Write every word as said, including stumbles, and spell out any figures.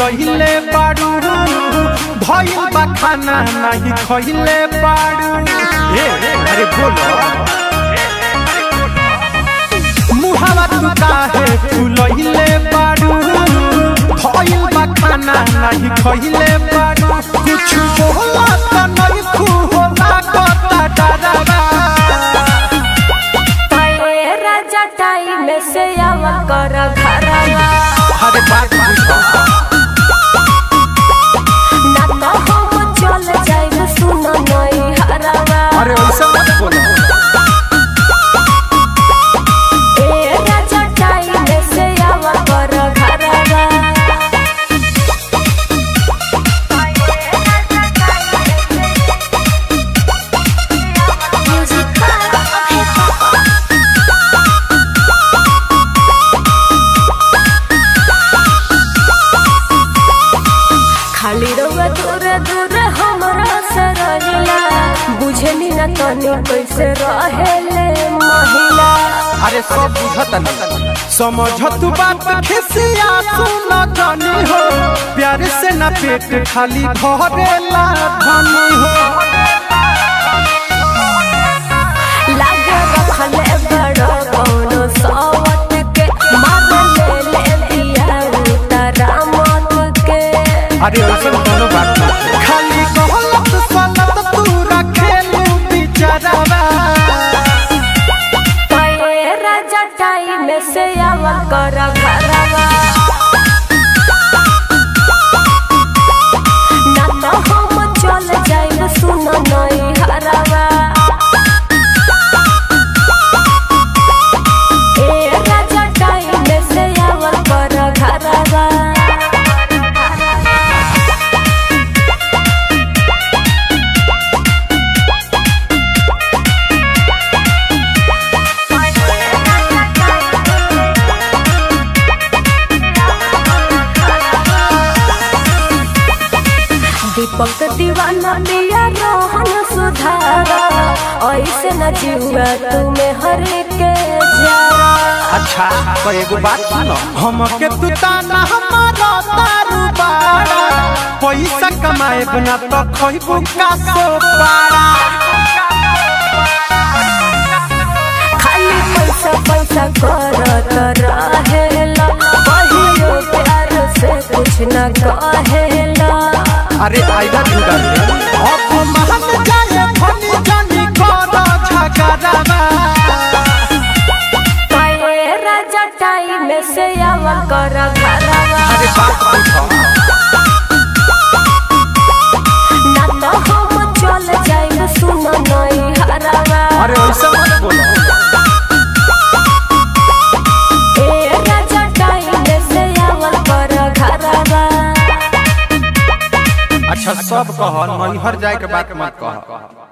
भुलैले बारू भइल बा खाना नहीं खइले बारू। ए अरे बोलो मुहावा तू काहे भुलैले बारू भइल बा खाना नहीं खइले बारू। कुछ बोला त नहीं खू होला कता डरवा पाए राजा टाइम से आवा कर घरवा। अरे बात बुझो ना तो हम चल जाए सुन नहीं हरवा। अरे ऐसा मत बोलो ए राजा टाइम से आवा कर घरवा। खाली रहुआ दूर दूर हमरा से रहिला बुझनी न तनी कैसे रहेले महिला। अरे सब बुझत नहीं समझत बात खिसिया सुन धनी हो प्यार से न पेट खाली भरेला धनी हो। लागे रखले बड़ कौनो सावत के मार ले ले दिया उतारा मत के। अरे ऐसा कोनो बात नहीं खाली कहलत सनत तू रखेलू बिचारवा। पाए राजा टाइम से आवा कर घरवा। ना तो हम चल जाए सुन नहीं हरवा। ए राजा टाइम से आवा कर घरवा। दीपक दीवाना दिया रोहन सुधारा ऐसे न जीवा तुम्हें हर के जारा। अच्छा तो एगो बात सुनो हमके तू ताना हमारा तारू बाड़ा पैसा कमाए बिना तो खइबू का सो पारा। खाली पैसा पैसा करत रहेला कहियो प्यार से कुछ न कहेला। अरे आइला जुड़ा अब महल जाए फनी जानी करो झगड़वा। पाए राजा टाइम से आवा कर घरवा। अरे बात पूछो ना तो हम चल जाए सुन नहीं हरवा। अरे ऐसा मत बोलो ए राजा टाइम से आवा कर घरवा। अच्छा सब कह नैहर जाए के बात मत कह।